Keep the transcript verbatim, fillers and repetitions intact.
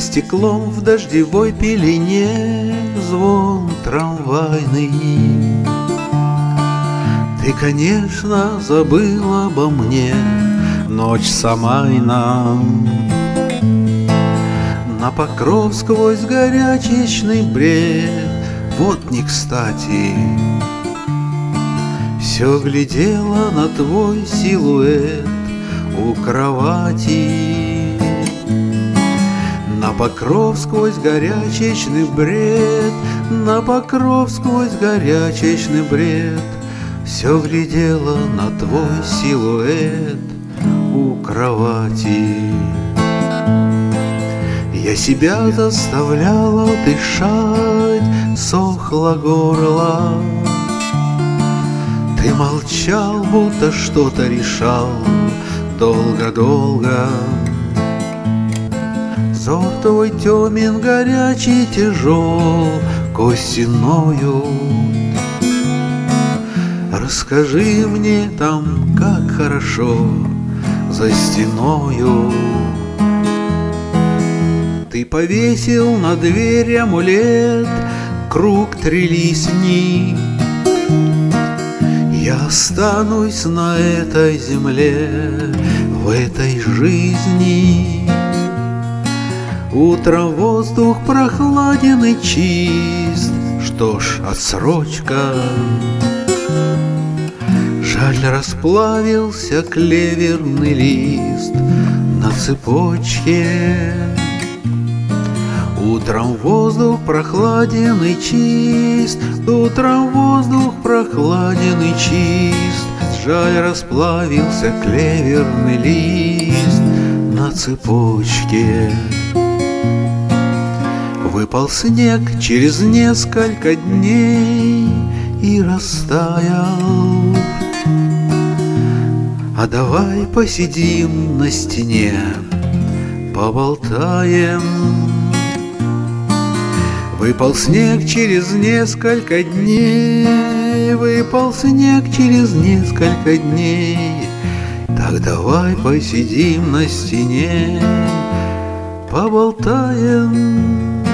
стеклом в дождевой пелене звон трамвайный. Ты, конечно, забыл обо мне, ночь самайна. На покров сквозь горячечный бред, вот не кстати. Все глядела на твой силуэт у кровати. На покров сквозь горячечный бред, на покров сквозь горячечный бред, все глядела на твой силуэт у кровати. Я себя заставляла дышать, сохло горло. Ты молчал, будто что-то решал долго-долго. Взор твой темен, горячий, тяжел костяною. Расскажи мне там, как хорошо за стеною. Ты повесил на дверь амулет, круг трелисни. Я останусь на этой земле, в этой жизни. Утром воздух прохладен и чист, что ж, отсрочка. Жаль, расплавился клеверный лист на цепочке. Утром воздух прохладен и чист, утром воздух прохладен и чист. Жаль, расплавился клеверный лист на цепочке. Выпал снег через несколько дней и растаял. А давай посидим на стене, поболтаем. Выпал снег через несколько дней, выпал снег через несколько дней. Так давай посидим на стене, поболтаем.